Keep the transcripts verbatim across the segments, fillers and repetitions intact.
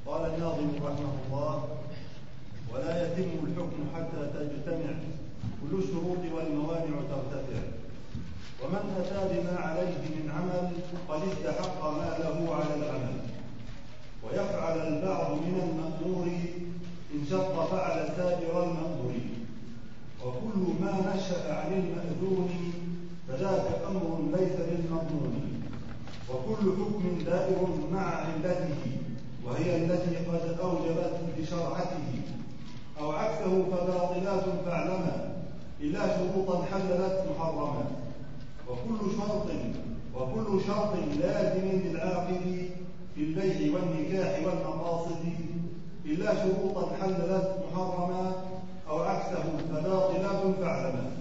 قال الناظم رحمه الله: ولا يتم الحكم حتى تجتمع كل الشروط والموانع ترتفع، ومن أتى بما عليه من عمل قد استحق ما له على العمل، ويفعل البعض من المأمور إن شط فعل سائر المأمور، وكل ما نشأ عن المأذون فذاك أمر ليس للمضمون، وكل حكم دائر مع علته وهي التي قد أوجبت بشرعته، أو عكسه فباطلات فاعلما إلا شروطا حللت محرما، وكل شرط وكل شرط لازم للعاقد في البيع والنكاح والمقاصد إلا شروطا حللت محرما أو عكسه فباطلات فاعلما.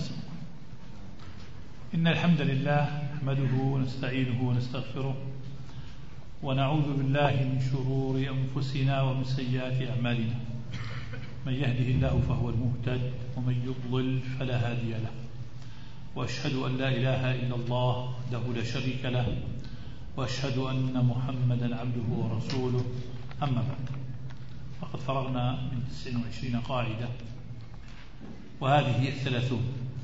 إن الحمد لله نحمده ونستعينه ونستغفره ونعوذ بالله من شرور أنفسنا ومن سيئات أعمالنا، من يهده الله فهو المهتد ومن يضلل فلا هادي له، وأشهد أن لا إله إلا الله وحده لا شريك له، وأشهد أن محمدا عبده ورسوله. أما بعد، فقد فرغنا من تسع وعشرين قاعدة، وهذه هي الثلاثون،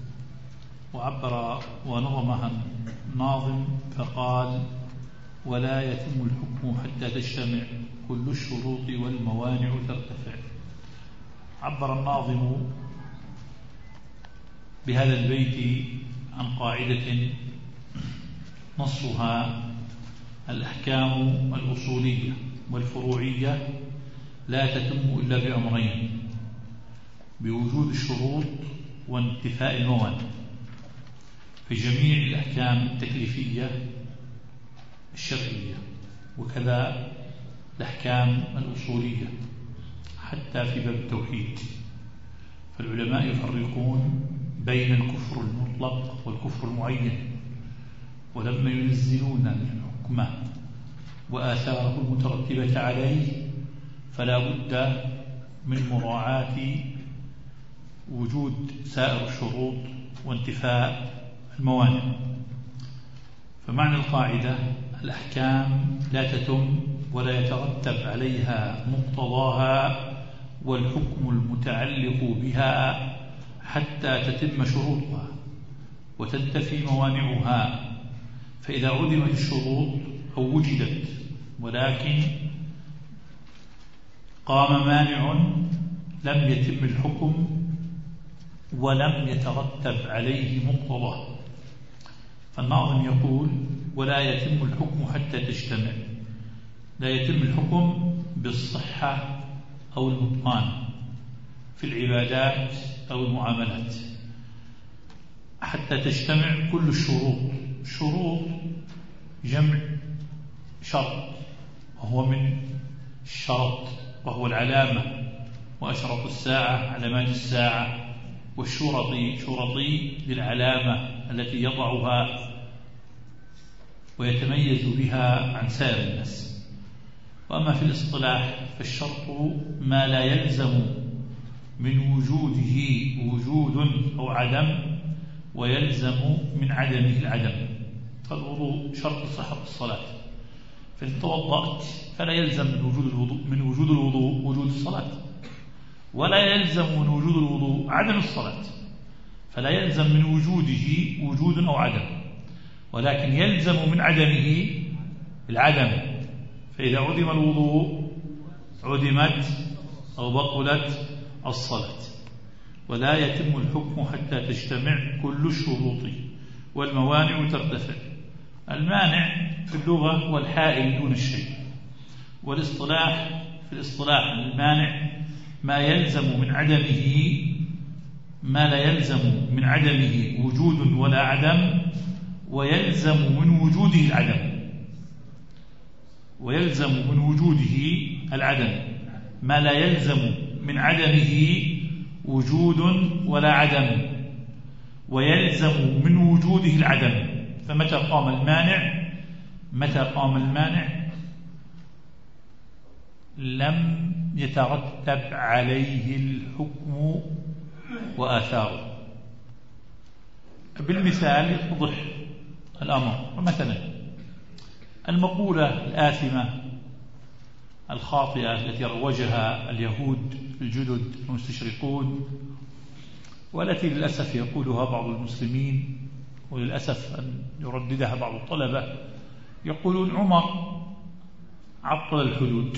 وعبر ونظمها الناظم فقال: ولا يتم الحكم حتى تجتمع كل الشروط والموانع ترتفع. عبر الناظم بهذا البيت عن قاعدة نصها: الأحكام الأصولية والفروعية لا تتم إلا بأمرين: بوجود الشروط وانتفاء الموانع. في جميع الأحكام التكليفية الشرعية، وكذا الأحكام الأصولية حتى في باب التوحيد، فالعلماء يفرقون بين الكفر المطلق والكفر المعين، ولما ينزلون الحكم وآثاره المترتبة عليه فلا بد من مراعاة وجود سائر الشروط وانتفاء الموانع. فمعنى القاعدة: الأحكام لا تتم ولا يترتب عليها مقتضاها والحكم المتعلق بها حتى تتم شروطها وتنتفي موانعها. فإذا عدمت الشروط أو وجدت ولكن قام مانع لم يتم الحكم ولم يترتب عليه مقتضاه. فالناظم يقول: ولا يتم الحكم حتى تجتمع. لا يتم الحكم بالصحة أو البطلان في العبادات أو المعاملات حتى تجتمع كل الشروط. شروط جمع شرط، وهو من الشرط وهو العلامة، وأشرط الساعة علامات الساعة، والشرطي شرطي للعلامة التي يضعها ويتميز بها عن سائر الناس. وأما في الاصطلاح فالشرط ما لا يلزم من وجوده وجود أو عدم ويلزم من عدمه العدم. فالوضوء شرط صحة الصلاة، فإن توضأت فلا يلزم من وجود الوضوء من وجود الوضوء وجود الصلاة، ولا يلزم من وجود الوضوء عدم الصلاة، فلا يلزم من وجوده وجود أو عدم، ولكن يلزم من عدمه العدم. فإذا عدم الوضوء عدمت أو بطلت الصلاة. ولا يتم الحكم حتى تجتمع كل الشروط والموانع ترتفع. المانع في اللغة هو الحائل دون الشيء، والاصطلاح في الاصطلاح المانع ما يلزم من عدمه ما لا يلزم من عدمه وجود ولا عدم، ويلزم من وجوده العدم ويلزم من وجوده العدم ما لا يلزم من عدمه وجود ولا عدم، ويلزم من وجوده العدم. فمتى قام المانع متى قام المانع لم يترتب عليه الحكم وآثاره. بالمثال يتضح الأمر. مثلا المقولة الآثمة الخاطئة التي روجها اليهود الجدد المستشرقون، والتي للأسف يقولها بعض المسلمين، وللأسف أن يرددها بعض الطلبة، يقولون عمر عطل الحدود.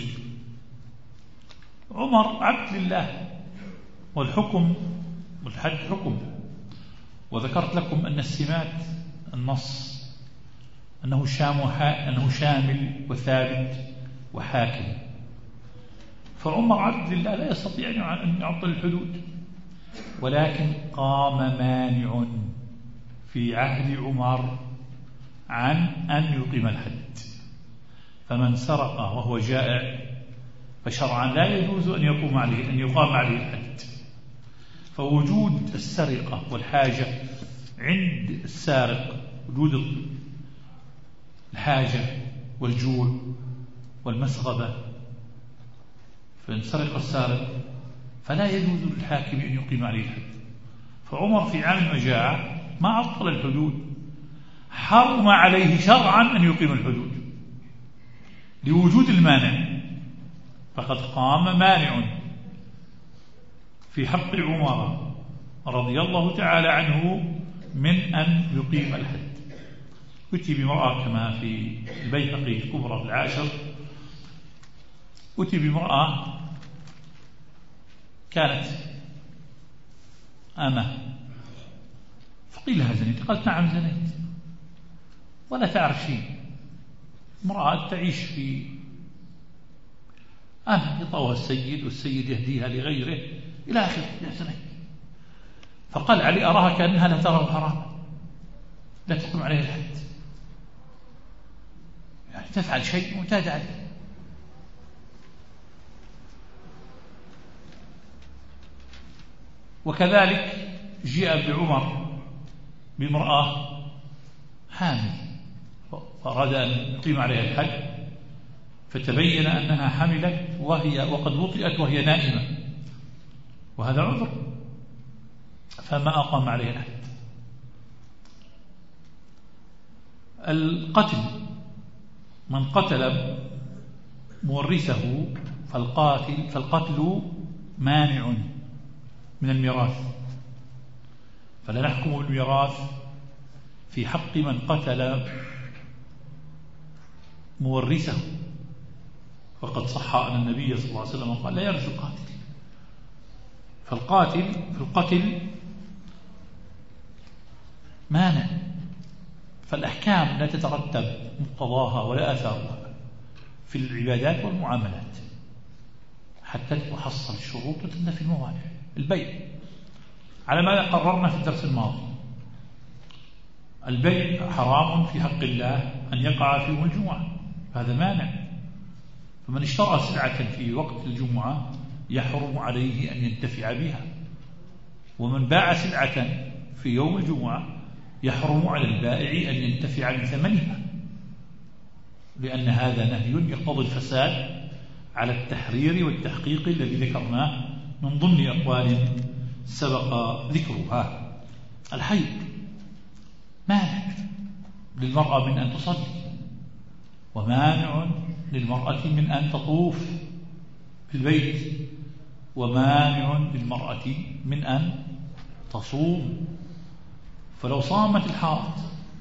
عمر عبد لله، والحكم والحد حكم. وذكرت لكم أن السمات النص أنه أنه شامل وثابت وحاكم، فعمر عبد لله لا يستطيع أن يعطل الحدود، ولكن قام مانع في عهد عمر عن أن يقيم الحد. فمن سرق وهو جائع فشرعا لا يجوز أن يقوم عليه أن يقام عليه الحد. فوجود السرقة والحاجة عند السارق، وجود الحاجة والجوع والمسغبة، فإن سرق السارق فلا يجوز للحاكم أن يقيم عليه الحد. فعمر في عام المجاعة ما عطل الحدود، حرم عليه شرعا أن يقيم الحدود لوجود المانع. فقد قام مانع في حق عمر رضي الله تعالى عنه من أن يقيم الحد. أتي بامرأة كما في البيهقي الكبرى في العاشر، أتي بامرأة كانت أمة، فقيل لها زنيت؟ قالت نعم زنيت، ولا تعرف شيء. امرأة تعيش في أمة يطوها السيد، والسيد يهديها لغيره إلى آخره، يا زنيت. فقال علي أراها كأنها لا ترى حرام، لا تقوم عليها الحد، يعني تفعل شيء معتاد عليه. وكذلك جاء بعمر بامرأة حامل، فأراد أن يقيم عليها الحد، فتبين أنها حملت وهي وقد وطئت وهي نائمة، وهذا عذر، فما أقام عليها الحد. القتل، من قتل مورثه فالقاتل فالقتل مانع من الميراث، فلا نحكم بالميراث في حق من قتل مورثه، وقد صح أن النبي صلى الله عليه وسلم قال لا يرث القاتل. فالقاتل في القتل مانع، فالأحكام لا تترتب مقتضاها ولا أثارها في العبادات والمعاملات حتى تحصل الشروط وتنتفي الموانع. البيع على ما قررنا في الدرس الماضي، البيع حرام في حق الله أن يقع في يوم الجمعة، هذا مانع. فمن اشترى سلعة في وقت الجمعة يحرم عليه أن ينتفع بها، ومن باع سلعة في يوم الجمعة يحرم على البائع أن ينتفع بثمنها، لأن هذا نهي يقتضي الفساد على التحرير والتحقيق الذي ذكرناه من ضمن أقوال سبق ذكرها. الحيض مانع للمرأة من أن تصلي، ومانع للمرأة من أن تطوف في البيت، ومانع للمرأة من أن تصوم. فلو صامت الحائض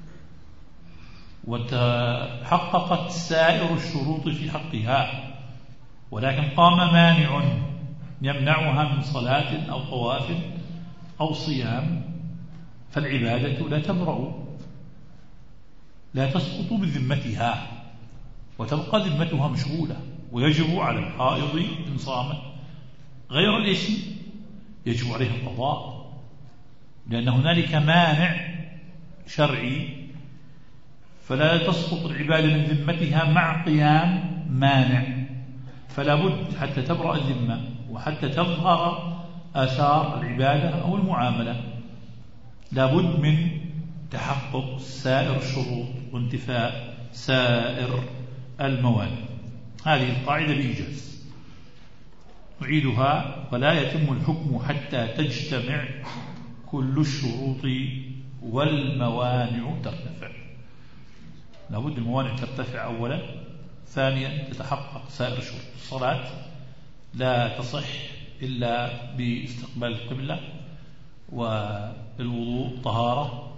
وتحققت سائر الشروط في حقها، ولكن قام مانع يمنعها من صلاة أو طواف أو صيام، فالعبادة لا تبرأ، لا تسقط بذمتها، وتبقى ذمتها مشغولة. ويجب على الحائض إن صامت غير الاسم يجب عليها القضاء، لأن هنالك مانع شرعي، فلا تسقط العبادة من ذمتها مع قيام مانع. فلا بد حتى تبرأ الذمة وحتى تظهر آثار العبادة أو المعاملة لا بد من تحقق سائر الشروط وانتفاء سائر الموانع. هذه القاعدة بإيجاز نعيدها: ولا يتم الحكم حتى تجتمع كل الشروط والموانع ترتفع. لا بد الموانع ترتفع أولا، ثانيا تتحقق سائر شروط الصلاة، لا تصح إلا باستقبال القبلة، والوضوء طهارة،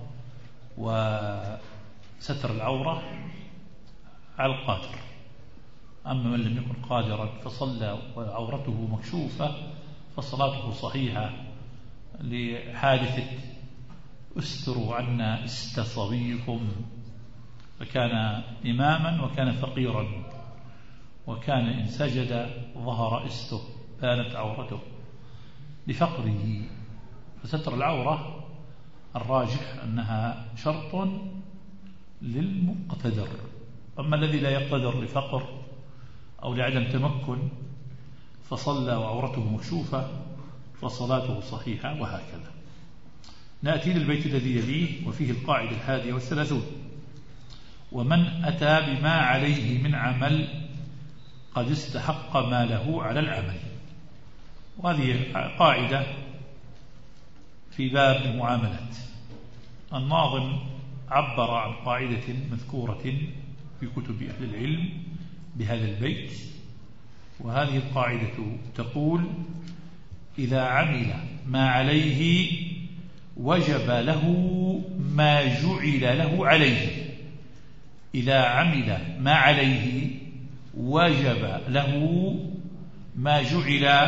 وستر العورة على القادر. أما من لم يكن قادرا فصلى وعورته مكشوفة فصلاته صحيحة، لحادثة استروا عنا است صبيكم، فكان إماما وكان فقيرا، وكان إن سجد ظهر استه بانت عورته لفقره. فستر العورة الراجح أنها شرط للمقتدر، أما الذي لا يقتدر لفقر أو لعدم تمكن فصلى وعورته مكشوفة فصلاته صحيحة، وهكذا. نأتي للبيت الذي يليه وفيه القاعدة الحادية والثلاثون: ومن أتى بما عليه من عمل قد استحق ما له على العمل. وهذه قاعدة في باب المعاملات. الناظم عبر عن قاعدة مذكورة في كتب أهل العلم بهذا البيت، وهذه القاعدة تقول: إذا عمل ما عليه وجب له ما جعل له عليه. إذا عمل ما عليه وجب له ما جعل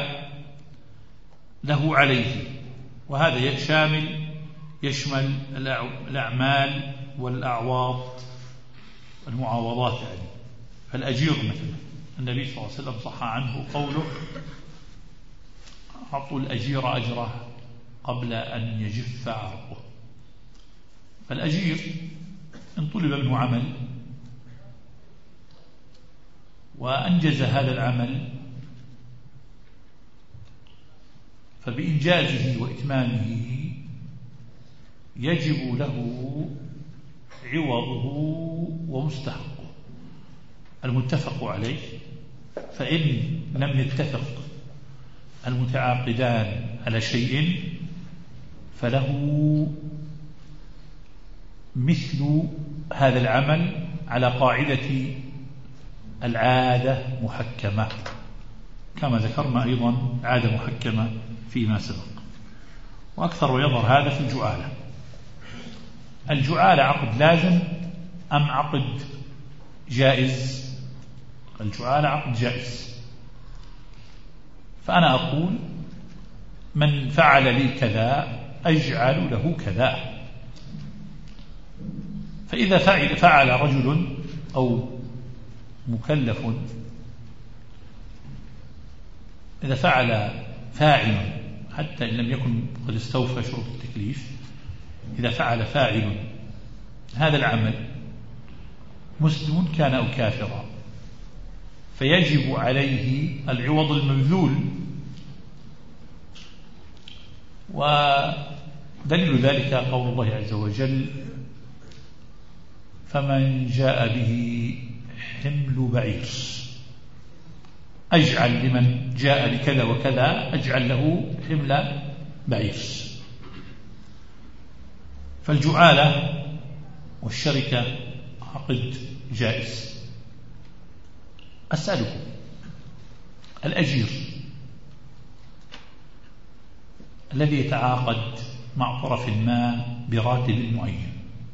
له عليه. وهذا شامل يشمل الأعمال والأعواض المعاوضات. يعني فالأجير مثلا النبي صلى الله عليه وسلم صح عنه قوله: أعطوا الأجير أجره قبل أن يجف عرقه. فالأجير إن طلب منه عمل وأنجز هذا العمل فبإنجازه وإتمامه يجب له عوضه ومستحقه المتفق عليه. فإن لم يتفق المتعاقدان على شيء فله مثل هذا العمل على قاعدة العادة محكمة، كما ذكرنا أيضا عادة محكمة فيما سبق. وأكثر ويظهر هذا في الجعالة. الجعالة عقد لازم أم عقد جائز؟ الجعالة عقد جائز. فأنا أقول: من فعل لي كذا أجعل له كذا. فإذا فعل, فعل رجل أو مكلف، إذا فعل فاعل حتى إن لم يكن قد استوفى شروط التكليف، إذا فعل فاعل هذا العمل مسلم كان أو كافرا فيجب عليه العوض المبذول. ودليل ذلك قول الله عز وجل: فمن جاء به حمل بعير أجعل لمن جاء بكذا وكذا أجعل له حمل بعير. فالجعالة والشركة عقد جائز. أسألكم: الأجير الذي يتعاقد مع طرف ما براتب معين،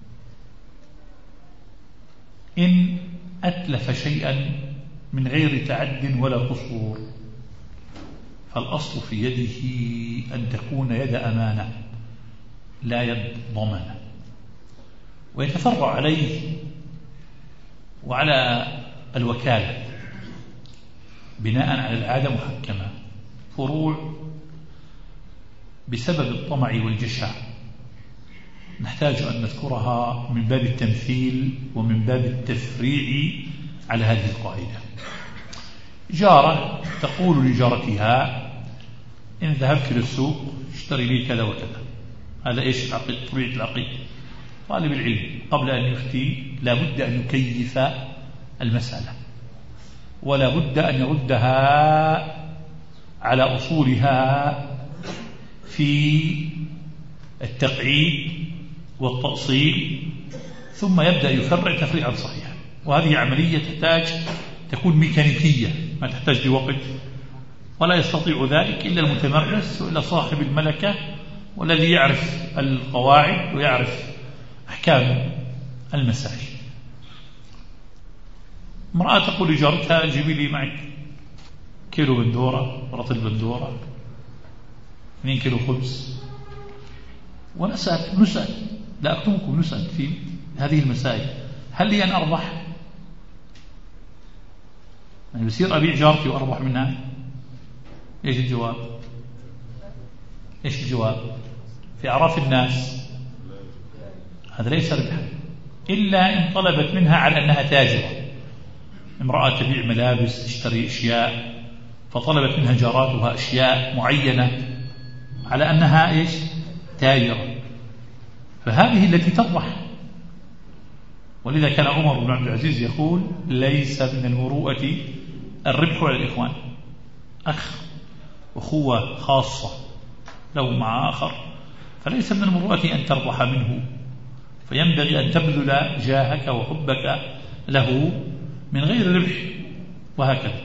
إن أتلف شيئا من غير تعد ولا قصور فالأصل في يده أن تكون يد أمانة لا يد ضمانة، ويتفرع عليه وعلى الوكالة بناء على العادة محكمة فروع بسبب الطمع والجشع نحتاج أن نذكرها من باب التمثيل ومن باب التفريع على هذه القاعدة. جارة تقول لجارتها: إن ذهبت للسوق اشتري لي كذا وكذا. هذا إيش العقد؟ طبيعة العقد. طالب العلم قبل أن يفتي لا بد أن يكيف المسألة، ولا بد أن يردها على أصولها في التقعيد والتأصيل، ثم يبدأ يفرع تفريعا صحيحا. وهذه عملية تحتاج تكون ميكانيكية ما تحتاج لوقت، ولا يستطيع ذلك إلا المتمرس وإلا صاحب الملكة والذي يعرف القواعد ويعرف أحكام المسائل. امرأة تقول لجارتها جيبي لي معك كيلو بندورة، رطل بندورة، اثنين كيلو خبز، ونسأل نسأل لا أكتمكم نسأل في هذه المسائل هل لي أن أربح؟ يعني بصير أبيع جارتي وأربح منها؟ إيش الجواب؟ إيش الجواب؟ في أعراف الناس هذا ليس ربحا إلا إن طلبت منها على أنها تاجرة. امرأة تبيع ملابس تشتري أشياء فطلبت منها جاراتها أشياء معينة على أنها إيش؟ تاجرة، فهذه التي تربح. ولذا كان عمر بن عبد العزيز يقول ليس من المروءة الربح على الإخوان. أخ أخوة خاصة له مع آخر فليس من المروءة أن تربح منه، فينبغي أن تبذل جاهك وحبك له من غير ربح. وهكذا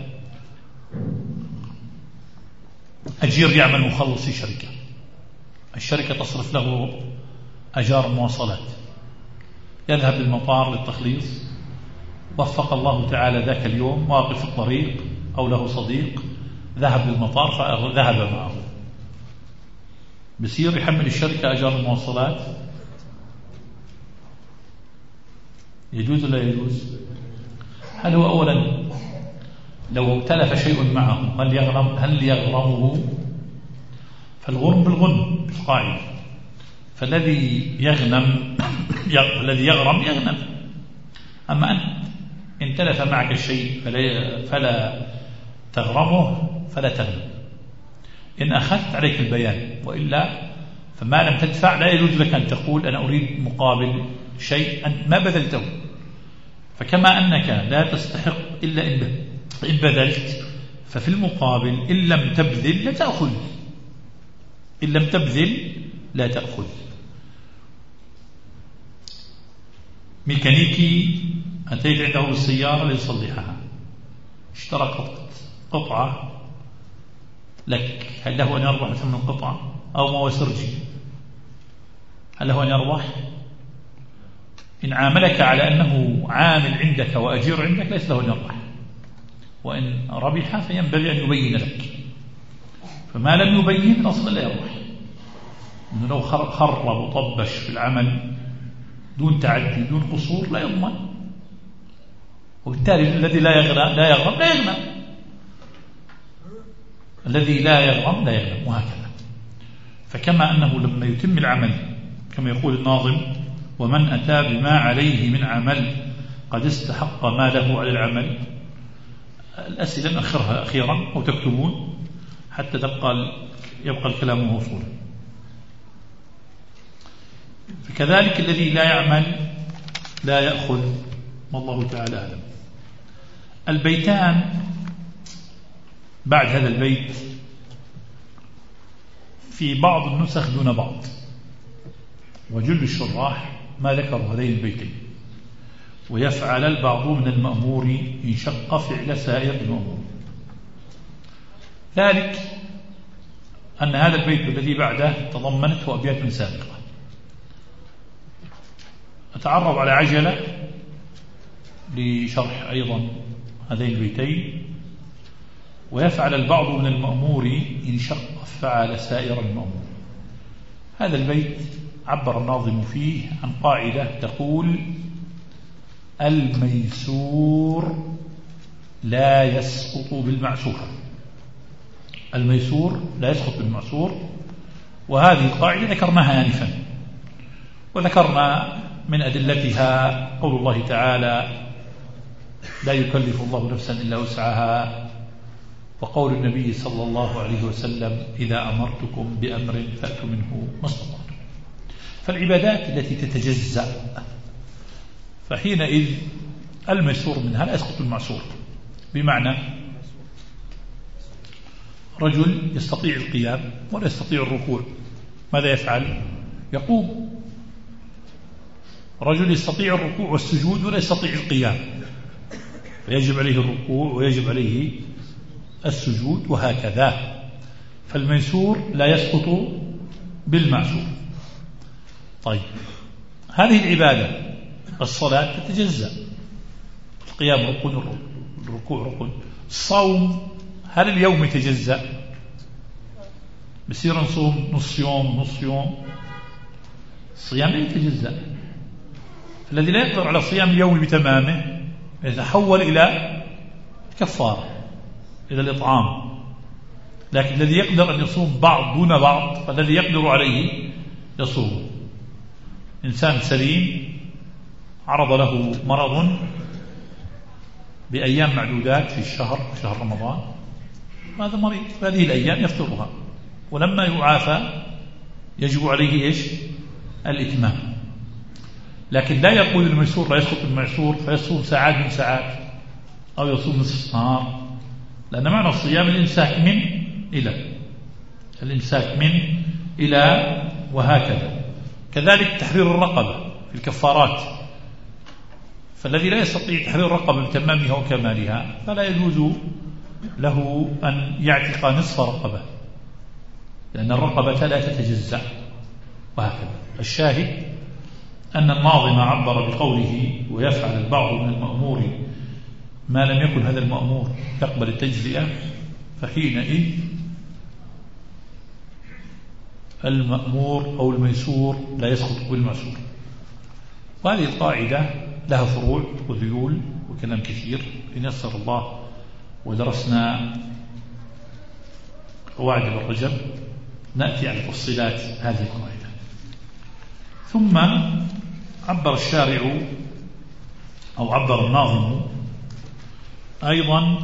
أجير يعمل مخلص في شركة، الشركة تصرف له أجار مواصلات، يذهب للمطار للتخليص، وفق الله تعالى ذاك اليوم واقف في الطريق أو له صديق ذهب للمطار فذهب معه، بصير يحمل الشركة أجار المواصلات؟ يجوز ولا يجوز؟ هل هو أولا لو تلف شيء معه هل يغرم هل يغرمه؟ فالغرم بالغنم بالقاعدة، فالذي يغنم الذي يغرم يغنم. أما أنت إن تلف معك الشيء فلا, فلا تغرمه فلا تغنم. إن أخذت عليك البيان، وإلا فما لم تدفع لا يجوز لك أن تقول أنا أريد مقابل شيء أنت ما بذلته. فكما أنك لا تستحق إلا إن بذلت، ففي المقابل إن لم تبذل لا تأخذ، إن لم تبذل لا تأخذ. ميكانيكي أتيت عنده بالسيارة ليصلحها، اشترى قطعة لك، هل له أن يربح ثمن القطعة أو مواسرجي؟ هل له أن يربح؟ إن عاملك على أنه عامل عندك وأجير عندك ليس له أن يربح، وإن ربح فينبغي أن يبين لك، فما لم يبين أصلا لا يربح. إنه لو خرب وطبش في العمل دون تعدي دون قصور لا يضمن، وبالتالي الذي لا يغرم لا يغرم لا يغنم، الذي لا يغرم لا يغنم، وهكذا. فكما أنه لما يتم العمل كما يقول الناظم ومن أتى بما عليه من عمل قد استحق ما له على العمل. الأسئلة نأخرها أخيرا أو تكتبون حتى تبقى يبقى الكلام موصولا. فكذلك الذي لا يعمل لا يأخذ، والله تعالى أعلم. البيتان بعد هذا البيت في بعض النسخ دون بعض، وجل الشراح ما ذكروا هذين البيتين. ويفعل البعض من المأمور إن شق فعل سائر المأمور. ذلك أن هذا البيت الذي بعده تضمنته أبيات سابقة. أتعرض على عجلة لشرح أيضا هذين البيتين. ويفعل البعض من المأمور إن شق فعل سائر المأمور. هذا البيت عبر الناظم فيه عن قاعدة تقول الميسور لا يسقط بالمعسور. الميسور لا يسقط بالمعسور، وهذه القاعدة ذكرناها آنفا، وذكرنا من أدلتها قول الله تعالى لا يكلف الله نفسا إلا وسعها، وقول النبي صلى الله عليه وسلم إذا أمرتكم بأمر فأتوا منه ما استطعتم. فالعبادات التي تتجزأ فحينئذ الميسور منها لا يسقط المعسور. بمعنى رجل يستطيع القيام ولا يستطيع الركوع، ماذا يفعل؟ يقوم. رجل يستطيع الركوع والسجود ولا يستطيع القيام، ويجب عليه الركوع ويجب عليه السجود وهكذا. فالميسور لا يسقط بالمعسور. طيب، هذه العبادة الصلاة تتجزأ، القيام ركن، الركوع ركن. الصوم هل اليوم يتجزأ؟ بصير نصوم نص يوم نص يوم؟ الصيام لا يتجزأ. الذي لا يقدر على صيام اليوم بتمامه يتحول إلى كفارة، إلى الإطعام. لكن الذي يقدر أن يصوم بعض دون بعض فالذي يقدر عليه يصوم. إنسان سليم عرض له مرض بأيام معدودات في الشهر، شهر رمضان، هذا مريض هذه الأيام يفطرها، ولما يعافى يجب عليه إيش؟ الإتمام. لكن لا يقول الميسور لا يسقط المعسور فيصوم ساعات من ساعات أو يصوم نصف نهار، لأن معنى الصيام الإمساك من إلى، الإمساك من إلى وهكذا. كذلك تحرير الرقبة في الكفارات، فالذي لا يستطيع تحرير الرقبة بتمامها وكمالها فلا يجوز له أن يعتق نصف رقبة، لأن الرقبة لا تتجزأ وهكذا. الشاهد أن الناظم عبر بقوله ويفعل البعض من المأمور ما لم يكن هذا المأمور يقبل التجزئة، فحينئذ المأمور أو الميسور لا يسقط بالمعسور. وهذه القاعدة لها فروع وذيول وكلام كثير، إن يسر الله ودرسنا قواعد الرجب نأتي على تفصيلات هذه القاعدة. ثم عبر الشارع أو عبر الناظم أيضا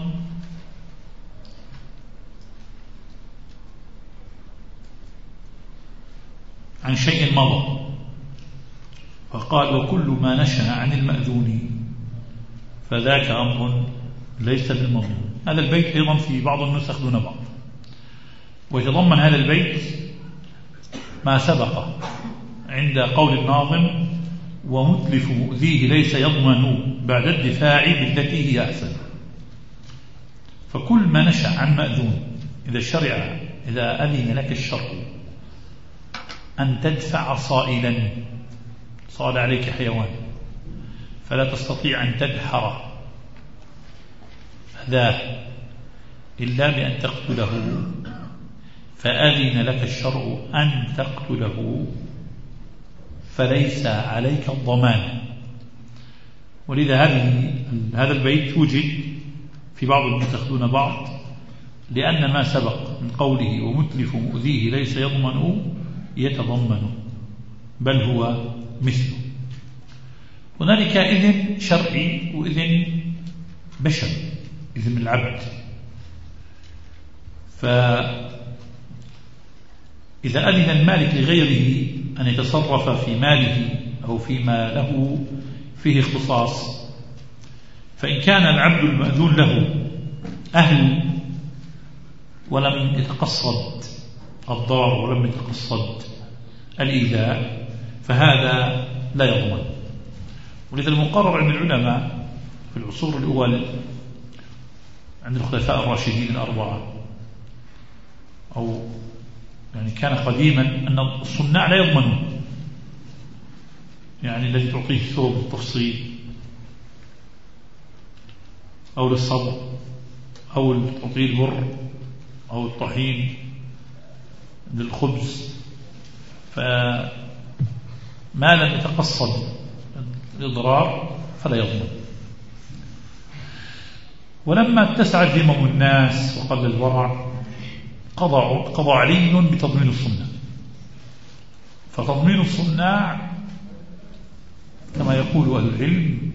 عن شيء مضى، فقال وكل ما نشأ عن المأذون فذاك أمر ليس بالمضمون. هذا البيت أيضا في بعض النسخ دون بعض، ويتضمن هذا البيت ما سبق عند قول الناظم ومتلف مؤذيه ليس يضمن بعد الدفاع بالتي هي أحسن. فكل ما نشأ عن مأذون، إذا الشرع إذا أذن لك الشرع أن تدفع صائلا، صال عليك حيوان فلا تستطيع أن تدحر أذاه إلا بأن تقتله، فأذن لك الشرع أن تقتله فليس عليك الضمان. ولذا هذه هذا البيت يوجد في بعض النسخ دون بعض، لأن ما سبق من قوله ومتلف مؤذيه ليس يضمن يتضمن بل هو مثله. هنالك إذن شرعي وإذن بشر، إذن العبد. فإذا أذن المالك لغيره أن يتصرف في ماله أو فيما له فيه اختصاص، فإن كان العبد المأذون له أهل ولم يتقصد الضرر ولم يتقصد الإيذاء فهذا لا يضمن. ولذا المقرر عند العلماء في العصور الأول عند الخلفاء الراشدين الأربعة، أو يعني كان قديما أن الصناع لا يضمنون، يعني الذي تعطيه الثوب بالتفصيل أو للصبر أو تعطيه البر أو الطحين للخبز، فما لم يتقصد الإضرار فلا يضمن. ولما اتسعت ذمم الناس وقل الورع قضى, قضى علي بتضمين الصناع. فتضمين الصناع كما يقول أهل العلم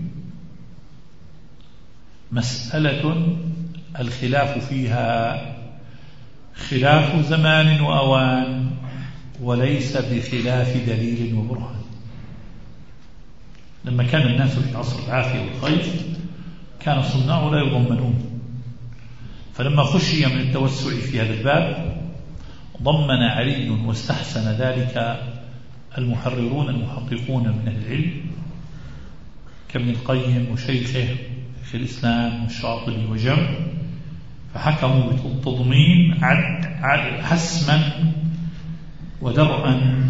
مسألة الخلاف فيها خلاف زمان وأوان وليس بخلاف دليل وبرهان. لما كان الناس في عصر العافية والخير كان الصناع لا يضمنون، فلما خشي من التوسع في هذا الباب ضمن علي واستحسن ذلك المحررون المحققون من أهل العلم كابن القيم وشيخه في الإسلام والشاطبي وجمع، فحكموا بالتضمين حسما ودرءا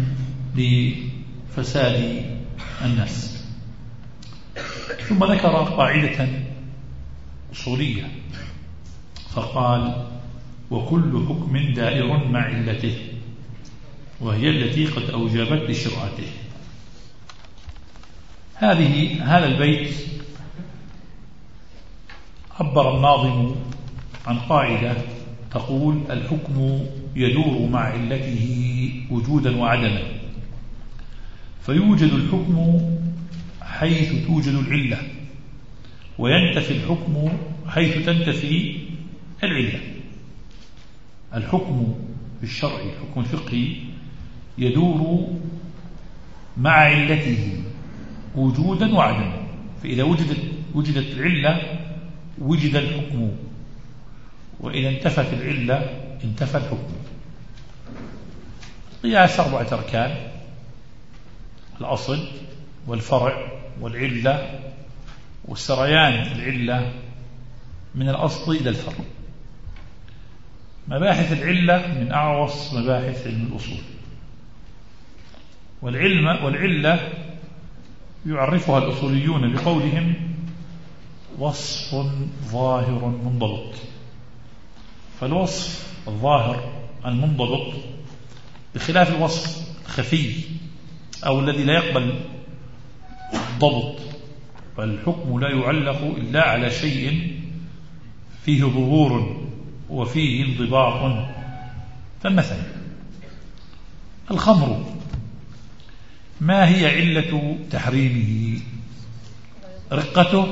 لفساد الناس. ثم ذكر قاعدة أصولية فقال: وكل حكم دائر مع علته، وهي التي قد أوجبت لشرعته. هذه هذا البيت عبر الناظم عن قاعدة تقول: الحكم يدور مع علته وجودا وعدما، فيوجد الحكم حيث توجد العلة، وينتفي الحكم حيث تنتفي العلة. الحكم الشرعي، الحكم الفقهي، يدور مع علته وجودا وعدما، فإذا وجدت وجدت العلة وجد الحكم، وإذا انتفت العلة انتفى الحكم. القياس أربعة أركان: الأصل والفرع والعلة والسريان العلة من الأصل إلى الفرع. مباحث العلة من أعوص مباحث علم الأصول، والعلم والعلة يعرفها الأصوليون بقولهم: وصف ظاهر منضبط. فالوصف الظاهر المنضبط بخلاف الوصف الخفي أو الذي لا يقبل الضبط، فالحكم لا يعلق إلا على شيء فيه ظهور وفيه انضباط. فمثلا الخمر، ما هي علة تحريمه؟ رقته،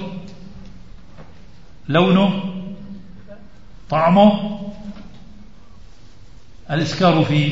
لونه، طعمه، الإسكار فيه.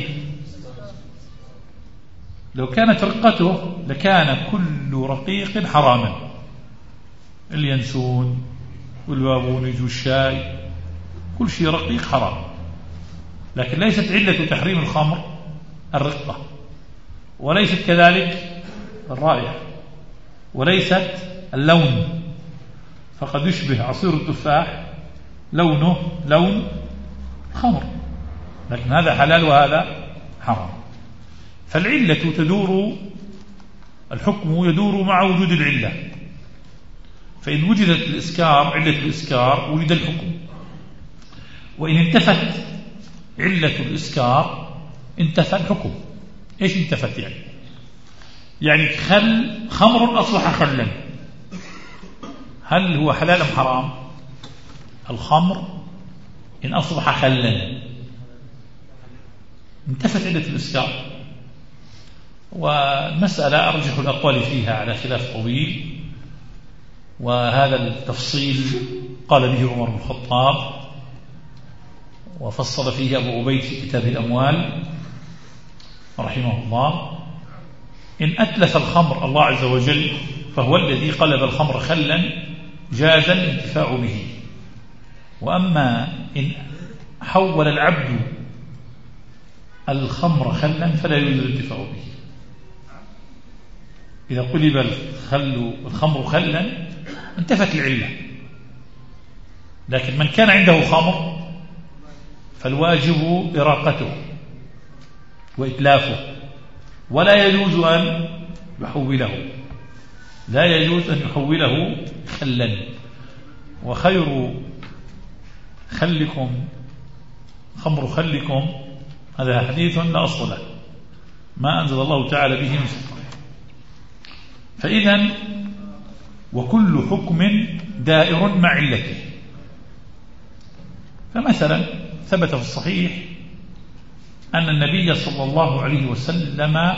لو كانت رقته لكان كل رقيق حراما، اليانسون والبابونج والشاي، كل شيء رقيق حرام. لكن ليست علة تحريم الخمر الرقة، وليست كذلك الرائحة، وليست اللون، فقد يشبه عصير التفاح لونه لون خمر، لكن هذا حلال وهذا حرام. فالعلة تدور، الحكم يدور مع وجود العلة، فإن وجدت الإسكار علة الإسكار وجد الحكم، وإن انتفت علة الإسكار انتفى الحكم. إيش انتفت يعني؟ يعني خل خمر أصبح خلا، هل هو حلال أم حرام؟ الخمر إن أصبح خلا انتفت علة الإسكار. والمسألة أرجح الأقوال فيها على خلاف طويل، وهذا التفصيل قال به عمر بن الخطاب وفصل فيه أبو عبيد في كتاب الأموال رحمه الله: إن أتلف الخمر الله عز وجل فهو الذي قلب الخمر خلا جاز الانتفاع به، وأما إن حول العبد الخمر خلا فلا يجوز الانتفاع به. إذا قلب الخل الخمر خلا انتفت العلة، لكن من كان عنده خمر فالواجب إراقته وإتلافه، ولا يجوز أن يحوله، لا يجوز أن يحوله خلا. وخير خلكم خمر خلكم، هذا حديث لا أصل له، ما أنزل الله تعالى به من سلطان. فإذا وكل حكم دائر مع علته. فمثلا ثبت في الصحيح أن النبي صلى الله عليه وسلم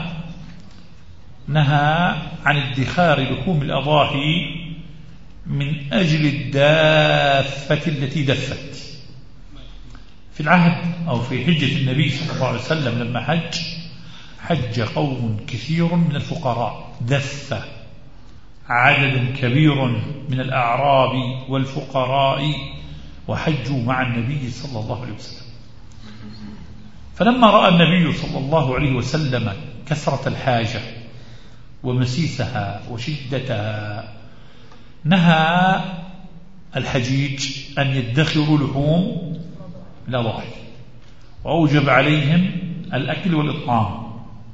نهى عن ادخار لحوم الأضاحي من أجل الدافة التي دفت. في العهد أو في حجة النبي صلى الله عليه وسلم لما حج حج قوم كثير من الفقراء، دف عدد كبير من الأعراب والفقراء وحجوا مع النبي صلى الله عليه وسلم. فلما رأى النبي صلى الله عليه وسلم كثرة الحاجة ومسيسها وشدتها نهى الحجيج أن يدخروا لحوم الأضاحي، وأوجب عليهم الأكل والإطعام.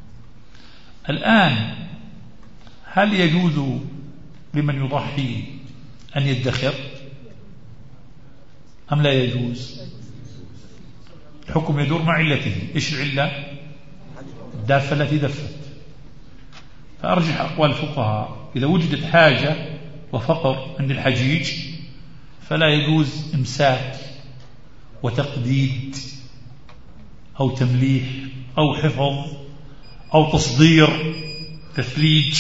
الآن هل يجوز لمن يضحي أن يدخر أم لا يجوز؟ الحكم يدور مع علته. إيش العلة؟ الدافة التي دفت. فأرجح أقوال الفقهاء إذا وجدت حاجة وفقر عند الحجيج فلا يجوز إمساك وتقديد أو تمليح أو حفظ أو تصدير تثليج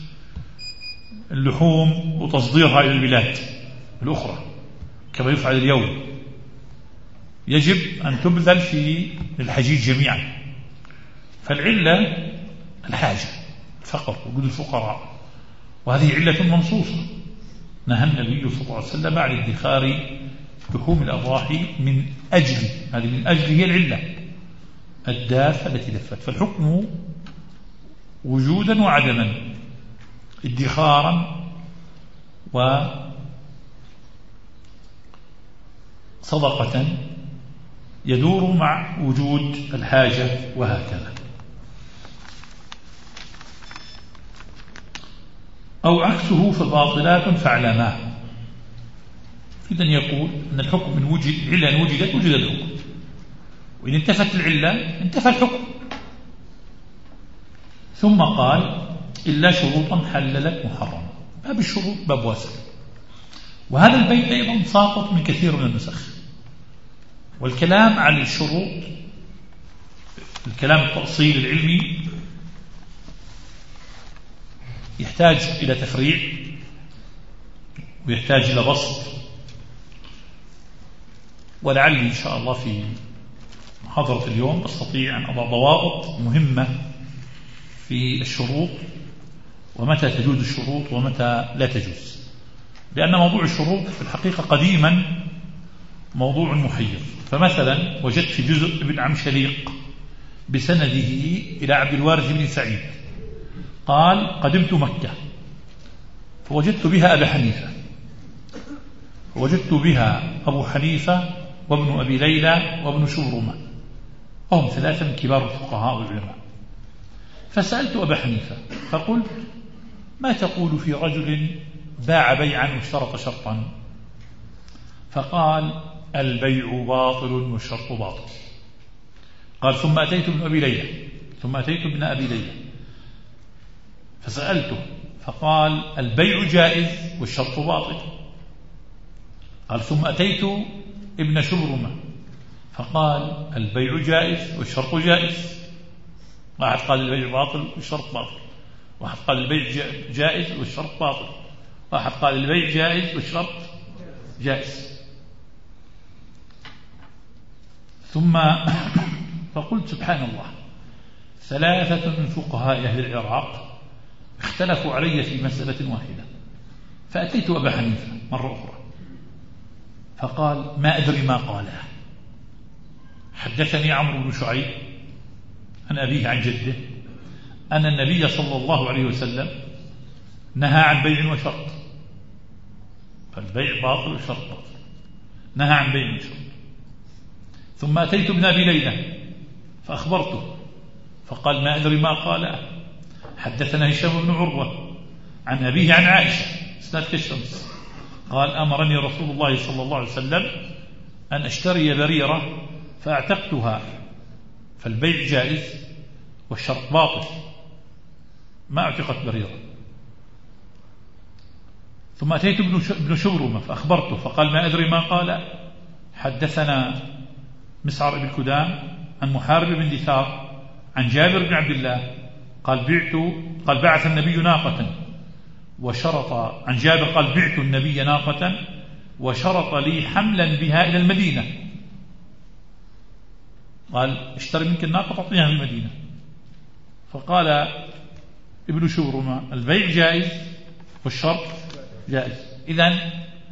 اللحوم وتصديرها إلى البلاد الأخرى كما يفعل اليوم. يجب أن تبذل في الحجيج جميعا. فالعلة الحاجة، الفقر، وجود الفقراء، وهذه علة منصوصة. نهى النبي صلى الله عليه وسلم عن ادخار لحوم الأضاحي من أجل، هذه من أجل هي العلة الدافة التي دفت. فالحكم وجودا وعدما، ادخارا وصدقة، يدور مع وجود الحاجة وهكذا. أو عكسه فباطلات فاعلماه. إذن يقول أن الحكم من وجد، العلة إن وجدت وجد الحكم، وإن انتفت العلة انتفى الحكم. ثم قال إلا شروطا حللت محرما. باب الشروط باب واسع، وهذا البيت أيضا ساقط من كثير من النسخ. والكلام عن الشروط، الكلام التأصيل العلمي، يحتاج إلى تفريع ويحتاج إلى بسط. ولعلي إن شاء الله في محاضرة اليوم أستطيع أن أضع ضوابط مهمة في الشروط، ومتى تجوز الشروط ومتى لا تجوز. لأن موضوع الشروط في الحقيقة قديما موضوع محير. فمثلا وجدت في جزء ابن عم شليق بسنده إلى عبد الوارث بن سعيد قال قدمت مكة فوجدت بها أبا حنيفة، ووجدت بها أبو حنيفة وابن أبي ليلى وابن شبرمة، وهم ثلاثة من كبار الفقهاء والعلماء. فسألت أبا حنيفة فقلت ما تقول في رجل باع بيعا واشترط شرطا؟ فقال البيع باطل والشرط باطل. قال ثم أتيت ابن أبي ليلى ثم أتيت ابن أبي ليلى فسألته فقال البيع جائز والشرط باطل. قال ثم أتيت ابن شبرمة فقال البيع جائز والشرط جائز. واحد قال البيع باطل والشرط باطل، واحد قال البيع جائز والشرط باطل، واحد قال البيع جائز والشرط جائز. ثم فقلت سبحان الله، ثلاثة من فقهاء أهل العراق اختلفوا علي في مسألة واحدة. فأتيت أبا حنيفة مرة أخرى فقال ما أدري ما قاله. حدثني عمرو بن شعيب عن أبيه عن جده أن النبي صلى الله عليه وسلم نهى عن بيع وشرط، فالبيع باطل والشرط باطل، نهى عن بيع وشرط. ثم أتيت ابن أبي ليلى فأخبرته فقال ما أدري ما قاله. حدثنا هشام بن عروة عن أبيه عن عائشة اسناد كالشمس قال أمرني رسول الله صلى الله عليه وسلم أن أشتري بريرة فأعتقتها، فالبيع جائز والشرط باطل، ما اعتقت بريرة. ثم أتيت ابن شبرمة فأخبرته فقال ما أدري ما قال. حدثنا مسعر بن كدام عن محارب بن دثار عن جابر بن عبد الله قال بعت قال بعث النبي ناقة وشرط، عن جابر قال بعت النبي ناقة وشرط لي حملا بها إلى المدينة. قال اشتري منك الناقة تعطيها في المدينة. فقال ابن شبرمة البيع جائز والشرط جائز. إذن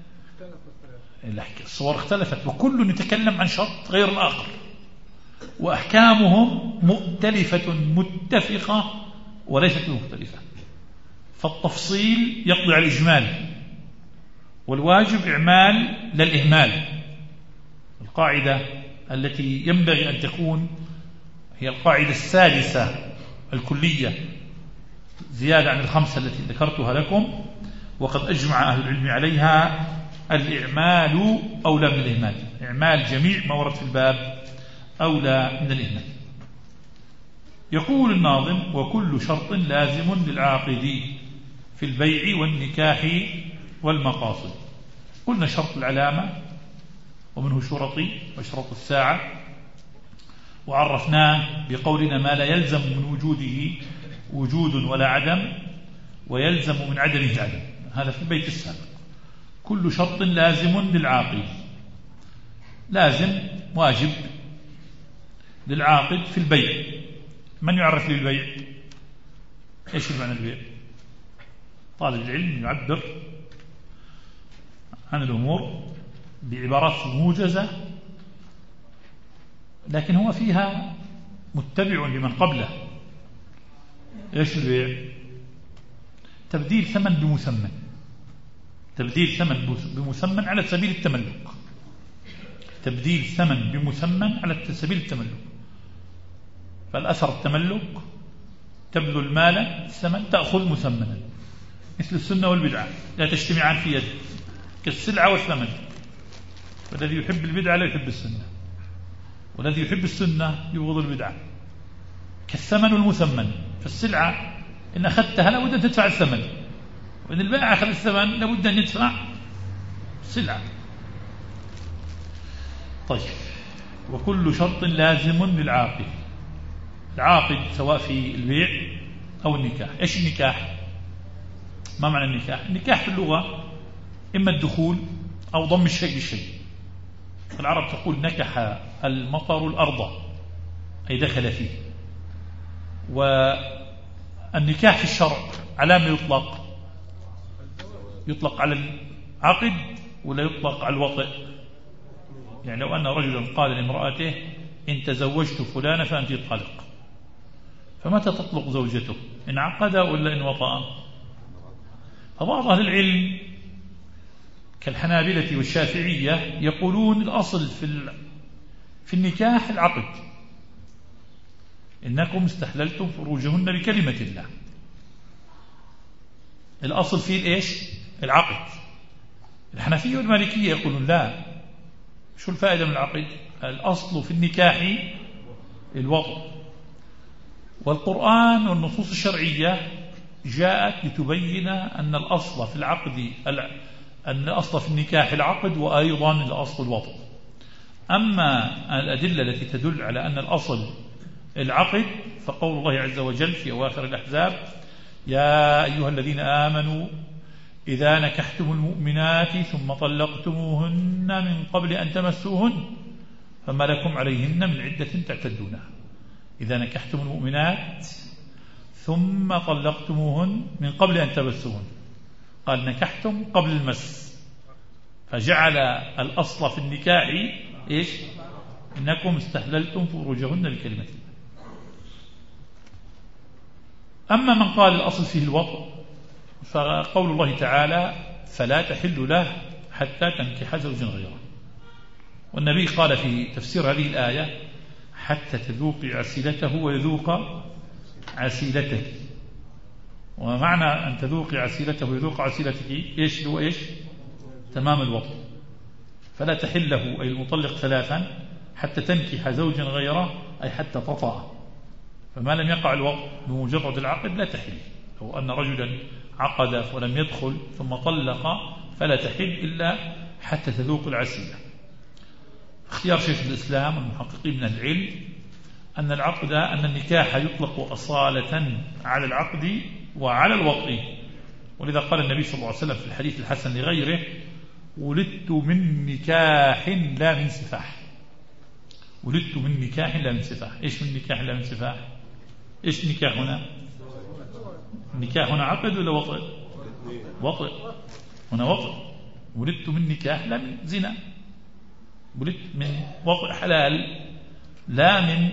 الصور اختلفت وكل يتكلم عن شرط غير الآخر، وأحكامهم مؤتلفة متفقة وليست مختلفة. فالتفصيل يقضي على الإجمال والواجب إعمال للإهمال. القاعدة التي ينبغي أن تكون هي القاعدة السادسة الكلية زيادة عن الخمسة التي ذكرتها لكم، وقد أجمع أهل العلم عليها: الإعمال أولى من الإهمال. إعمال جميع ما ورد في الباب أولى من الإهمال. يقول الناظم: وكل شرط لازم للعاقد في البيع والنكاح والمقاصد. قلنا شرط العلامة ومنه شرطي وشرط الساعة، وعرفناه بقولنا ما لا يلزم من وجوده وجود ولا عدم، ويلزم من عدمه عدم. هذا في البيت السابق. كل شرط لازم للعاقد، لازم واجب للعاقد في البيع. من يعرف لي البيع؟ ايش معنى البيع؟ طالب العلم يعبر عن الأمور بعبارات موجزة، لكن هو فيها متبع لمن قبله. ايش البيع؟ تبديل ثمن بمثمن، تبديل ثمن بمثمن على سبيل التملك، تبديل ثمن بمثمن على سبيل التملك. فالأثر التملك، تبذل المال الثمن تأخذ مثمنا، مثل السنة والبدعة لا تجتمعان في يد، كالسلعة والثمن. والذي يحب البدعة لا يحب السنة، والذي يحب السنة يبغض البدعة. كالثمن والمثمن، فالسلعة إن أخذتها لابد أن تدفع الثمن، وإن البائع أخذ الثمن لابد أن يدفع السلعة. طيب، وكل شرط لازم للعاقد. العاقد سواء في البيع أو النكاح. إيش النكاح؟ ما معنى النكاح؟ النكاح في اللغة إما الدخول أو ضم الشيء بالشيء. العرب تقول نكح المطر الأرض، أي دخل فيه. والنكاح في الشرع على ما يطلق؟ يطلق على العقد ولا يطلق على الوطئ؟ يعني لو أن رجلا قال لامرأته إن تزوجت فلانة فأنت طالق، فمتى تطلق زوجته؟ إن عقد ولا إن وطأ؟ فبعض أهل العلم كالحنابلة والشافعية يقولون الأصل في في النكاح العقد، إنكم استحللتم فروجهن بكلمة الله. الأصل فيه الإيش؟ العقد. الحنفية والمالكية يقولون لا، شو الفائدة من العقد؟ الأصل في النكاح الوطء. والقرآن والنصوص الشرعية جاءت لتبين أن الأصل في العقد أن الأصل في النكاح العقد، وأيضا الأصل الوطء. أما الأدلة التي تدل على أن الأصل العقد فقول الله عز وجل في أواخر الأحزاب: يا أيها الذين آمنوا إذا نكحتم المؤمنات ثم طلقتموهن من قبل أن تمسوهن فما لكم عليهن من عدة تعتدونها. إذا نكحتم المؤمنات ثم طلقتموهن من قبل أن تمسوهن، قال نكحتم قبل المس، فجعل الأصل في النكاح إيش؟ إنكم استحللتم فروجهن بكلمة الله. أما من قال الأصل فيه الوطء فقول الله تعالى: فلا تحل له حتى تنكح زوجا غيره. والنبي قال في تفسير هذه الآية: حتى تذوقي عسيلته ويذوق عسيلتك. ومعنى أن تذوقي عسيلته ويذوق عسيلتك إيش هو إيش؟ تمام الوطء. فلا تحله أي المطلق ثلاثا حتى تنكح زوجا غيره، أي حتى تطأ. فما لم يقع الوطء بمجرد العقد لا تحل. لو أن رجلا عقد ولم يدخل ثم طلق فلا تحل إلا حتى تذوق العسيلة. اختيار شيخ الإسلام والمحققين من العلم أن العقد أن النكاح يطلق أصالة على العقد وعلى الوطء، ولذا قال النبي صلى الله عليه وسلم في الحديث الحسن لغيره: ولدت من نكاح لا من سفاح. ولدت من نكاح لا من سفاح. إيش من نكاح لا من سفاح؟ إيش النكاح هنا؟ النكاح هنا عقد ولا وطء؟ وطء. هنا وطء. ولدت من نكاح لا من زنا، ولدت من وطء حلال لا من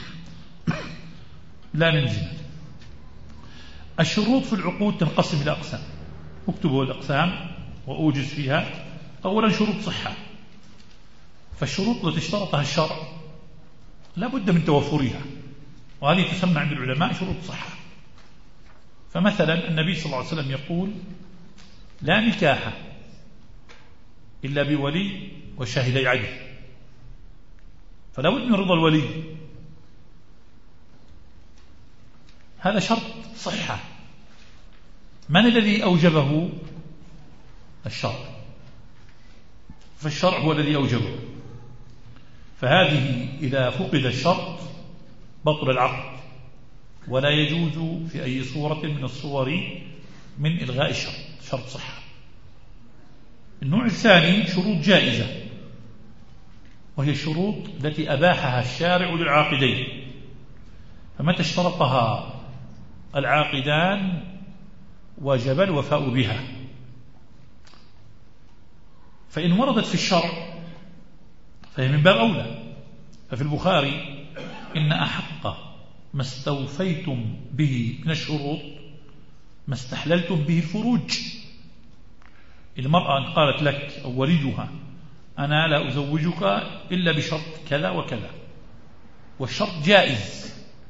لا من زنا. الشروط في العقود تنقسم إلى أقسام، اكتبوا الأقسام: وأوجز فيها. أولا شروط صحة، فالشروط التي اشترطها الشرع لا بد من توفرها، وهذه تسمى عند العلماء شروط صحة. فمثلا النبي صلى الله عليه وسلم يقول لا نكاح إلا بولي وشاهدي عدل، فلا بد من رضا الولي، هذا شرط صحة. من الذي أوجبه؟ الشرع، فالشرع هو الذي أوجبه. فهذه إذا فقد الشرط بطل العقد، ولا يجوز في أي صورة من الصور من إلغاء الشرط، شرط صحة. النوع الثاني شروط جائزة، وهي الشروط التي أباحها الشارع للعاقدين، فمتى اشترطها العاقدان وجب الوفاء بها. فإن وردت في الشرع فهي من باب أولى. ففي البخاري إن أحق ما استوفيتم به من الشروط ما استحللتم به الفروج. المرأة أن قالت لك أو وليها أنا لا أزوجك إلا بشرط كذا وكذا، والشرط جائز،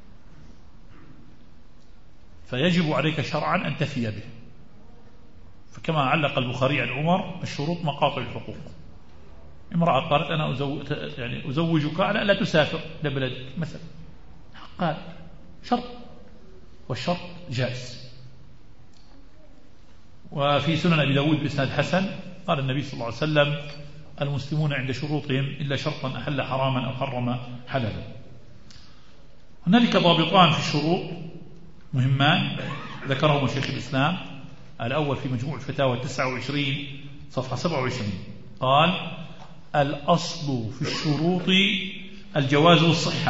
فيجب عليك شرعا أن تفي به. فكما علق البخاري عن عمر الشروط مقاطع الحقوق. امرأة قالت أنا أزوج يعني أزوجك على ألا تسافر لبلدك مثلا، قال شرط، والشرط جائز. وفي سنن أبي داود بإسناد حسن قال النبي صلى الله عليه وسلم المسلمون عند شروطهم إلا شرطا أحل حراما أو حرم حلالا. هنالك ضابطان في الشروط مهمان ذكرهما شيخ الإسلام. الأول في مجموع الفتاوى تسعة وعشرين صفحة سبعة وعشرين قال الأصل في الشروط الجواز والصحة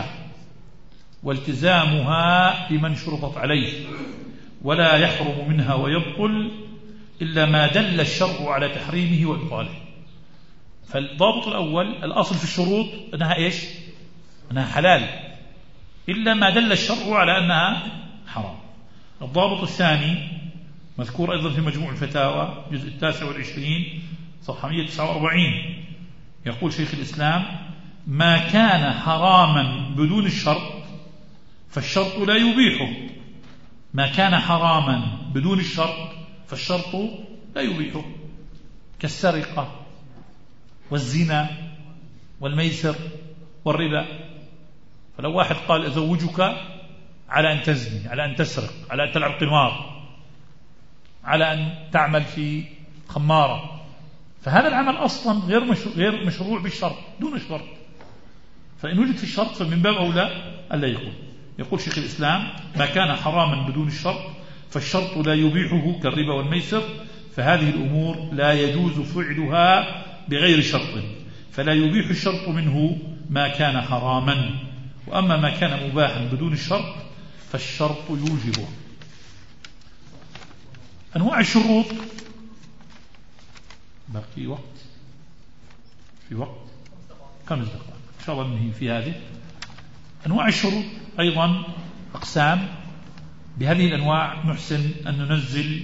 والتزامها بمن شرطت عليه، ولا يحرم منها ويبطل إلا ما دل الشرع على تحريمه وإبطاله. فالضابط الأول الأصل في الشروط أنها إيش؟ أنها حلال إلا ما دل الشرع على أنها حرام. الضابط الثاني مذكور أيضا في مجموع الفتاوى جزء التاسع والعشرين صفحة مئة وتسعة وأربعين، يقول شيخ الإسلام ما كان حراما بدون الشرط فالشرط لا يبيحه. ما كان حراما بدون الشرط فالشرط لا يبيحه، كالسرقة والزنا والميسر والربا. فلو واحد قال أزوجك على أن تزني، على أن تسرق، على أن تلعب قمار، على أن تعمل في خمارة، فهذا العمل أصلا غير مشروع, غير مشروع بالشرط، دون الشرط. فإن وجد في الشرط فمن باب أولى ألا يقول. يقول شيخ الإسلام ما كان حراما بدون الشرط فالشرط لا يبيحه كالربا والميسر، فهذه الأمور لا يجوز فعلها بغير شرط، فلا يبيح الشرط منه ما كان حراما. وأما ما كان مباحا بدون الشرط فالشرط يوجبه. أنواع الشروط باقي وقت، في وقت خمس دقائق إن شاء الله ننهي في هذه. أنواع الشروط أيضا أقسام. بهذه الأنواع نحسن أن ننزل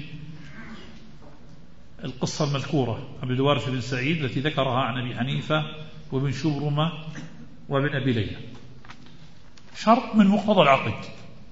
القصة المذكورة عبد الوارث بن سعيد التي ذكرها عن أبي حنيفة وابن شبرمة وابن أبي ليلى. شرط من مقتضى العقد،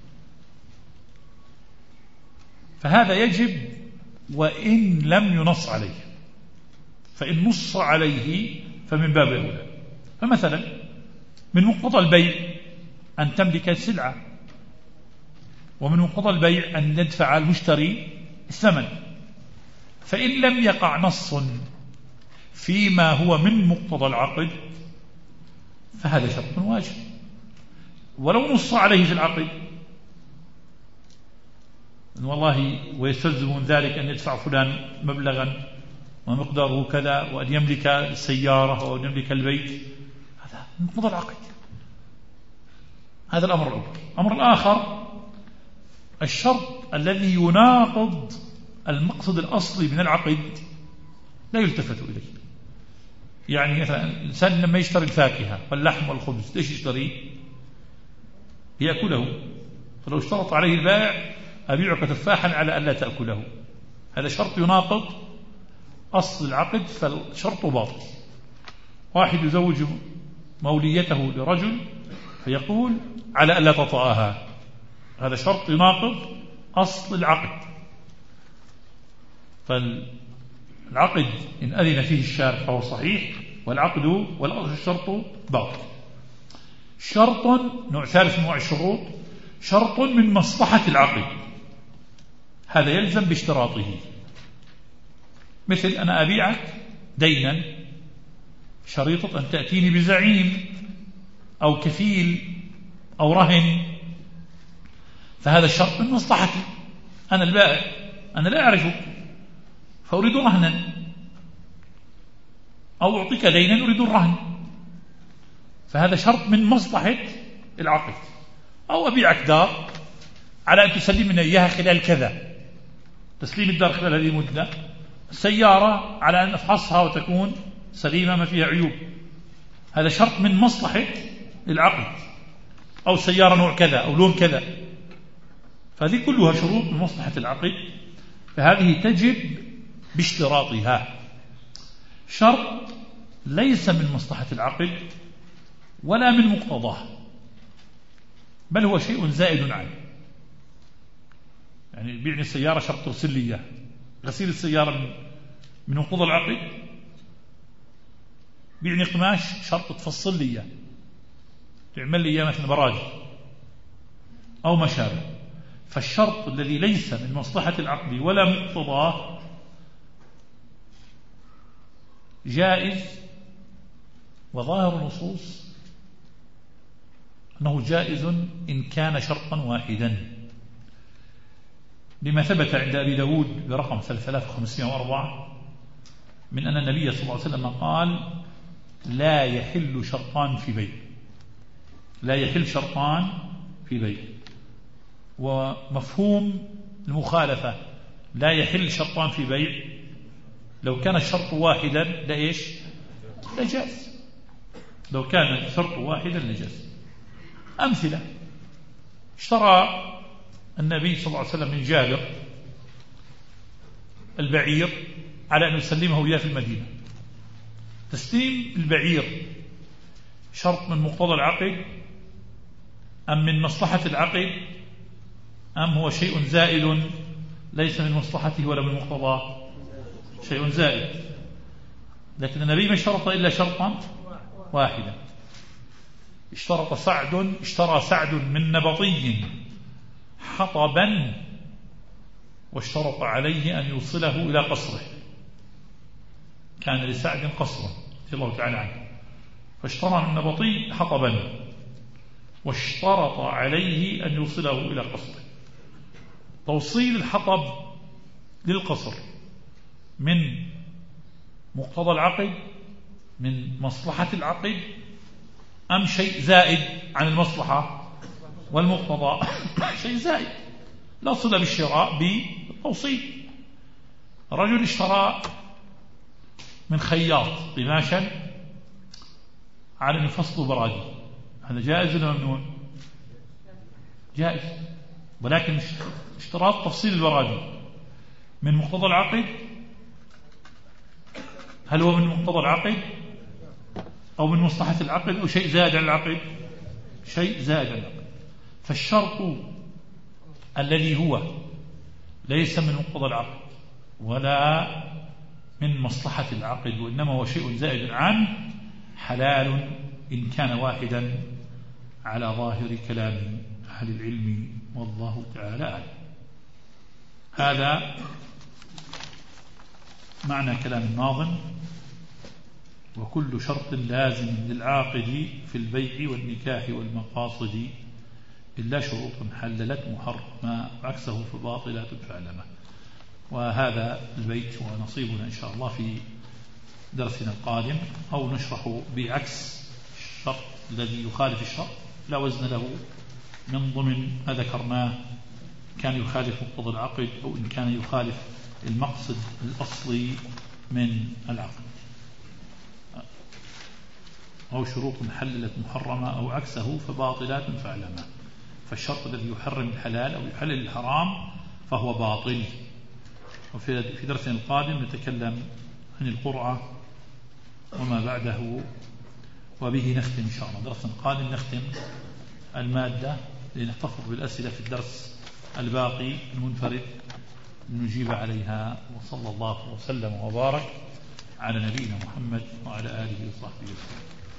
فهذا يجب وإن لم ينص عليه، فإن نص عليه فمن باب أولى. فمثلا من مقتضى البيع أن تملك السلعة، ومن مقتضى البيع أن يدفع المشتري الثمن. فإن لم يقع نص فيما هو من مقتضى العقد فهذا شرط واجب، ولو نص عليه في العقد والله ويستلزم من ذلك أن يدفع فلان مبلغا ومقداره كذا، وأن يملك السيارة وأن يملك البيت، هذا من مقتضى العقد. هذا الأمر الأول. الأمر الآخر الشرط الذي يناقض المقصد الأصلي من العقد لا يلتفت إليه. يعني مثلا الإنسان لما يشتري الفاكهة واللحم والخبز ليش يشتري؟ ليأكله. فلو اشترط عليه البائع أبيعك تفاحا على أن لا تأكله، هذا شرط يناقض أصل العقد فالشرط باطل. واحد يزوج موليته لرجل فيقول على ألا تطأها، هذا شرط يناقض أصل العقد. فالعقد إن أذن فيه الشارع فهو صحيح، والعقد والشرط باطل. شرط، نوع ثالث من نوع الشروط، شرط من مصلحة العقد، هذا يلزم باشتراطه. مثل أنا أبيعك دينا، شريطة أن تأتيني بزعيم أو كفيل أو رهن، فهذا الشرط من مصلحتي، أنا البائع أنا لا أعرفك فأريد رهنا، أو أعطيك دينا أريد الرهن، فهذا شرط من مصلحة العقد. أو أبيعك دار على أن تسلمني إياها خلال كذا، تسليم الدار خلال هذه المدة. السيارة على أن أفحصها وتكون سليمة ما فيها عيوب، هذا شرط من مصلحة العقد. أو سيارة نوع كذا أو لون كذا، فهذه كلها شروط من مصلحة العقد، فهذه تجب باشتراطها. شرط ليس من مصلحة العقد ولا من مقتضاه، بل هو شيء زائد عنه. يعني بيعني السيارة شرط ترسل لي إياه، غسيل السيارة من من مقتضى العقد. بيعني قماش شرط تفصل لي إياه، تعمل لي إياه مثل براجل أو ما شابه. فالشرط الذي ليس من مصلحة العقد ولا مقتضاه جائز، وظاهر النصوص أنه جائز إن كان شرطا واحدا، لما ثبت عند أبي داود برقم ثلاثة آلاف وخمسمائة وأربعة من أن النبي صلى الله عليه وسلم قال لا يحل شرطان في بيع، لا يحل شرطان في بيع. ومفهوم المخالفة لا يحل شرطان في بيع، لو كان الشرط واحدا لإيش؟ لجاز، لو كان الشرط واحدا لجاز. أمثلة: اشترى النبي صلى الله عليه وسلم من جابر البعير على أن يسلمه إياه في المدينة. تسليم البعير شرط من مقتضى العقد أم من مصلحة العقد، أم هو شيء زائد ليس من مصلحته ولا من مقتضاه؟ شيء زائد. لكن النبي ما اشترط إلا شرطا واحدا. اشترط سعد اشترى سعد من نبطي حطبا واشترط عليه أن يوصله إلى قصره، كان لسعد قصرا رضي الله تعالى عنه، فاشترى من نبطي حطبا واشترط عليه أن يوصله إلى قصره. توصيل الحطب للقصر من مقتضى العقد، من مصلحة العقد، أم شيء زائد عن المصلحة والمقتضى؟ شيء زائد لا صلة بالشراء بالتوصيل. رجل اشترى من خياط قماشا على أن يفصل براجل، هذا جائز ولا ممنوع؟ جائز، ولكن اشتراط تفصيل البراجل من مقتضى العقد، هل هو من مقتضى العقد أو من مصلحة العقد أو شيء زائد عن العقد؟ شيء زائد عن العقد. فالشرط الذي هو ليس من مقتضى العقد ولا من مصلحة العقد وإنما هو شيء زائد عنه حلال إن كان واحدا على ظاهر كلام أهل العلم، والله تعالى أعلم. هذا معنى كلام الناظم: وكل شرط لازم للعاقد في البيع والنكاح والمقاصد إلا شروط حللت محرمة عكسه فباطلات فعلمة. وهذا البيت هو نصيبنا إن شاء الله في درسنا القادم، أو نشرح بعكس الشرط الذي يخالف الشرط لا وزن له من ضمن ما ذكرناه، كان يخالف مقتضى العقد أو إن كان يخالف المقصد الأصلي من العقد، أو شروط حللت محرمة أو عكسه فباطلات فعلمة. فالشرط الذي يحرم الحلال أو يحلل الحرام فهو باطل. وفي درسنا القادم نتكلم عن القرعة وما بعده، وبه نختم إن شاء الله. درسنا القادم نختم المادة لنحتفظ بالأسئلة في الدرس الباقي المنفرد نجيب عليها. وصلى الله وسلم وبارك على نبينا محمد وعلى آله وصحبه وسلم.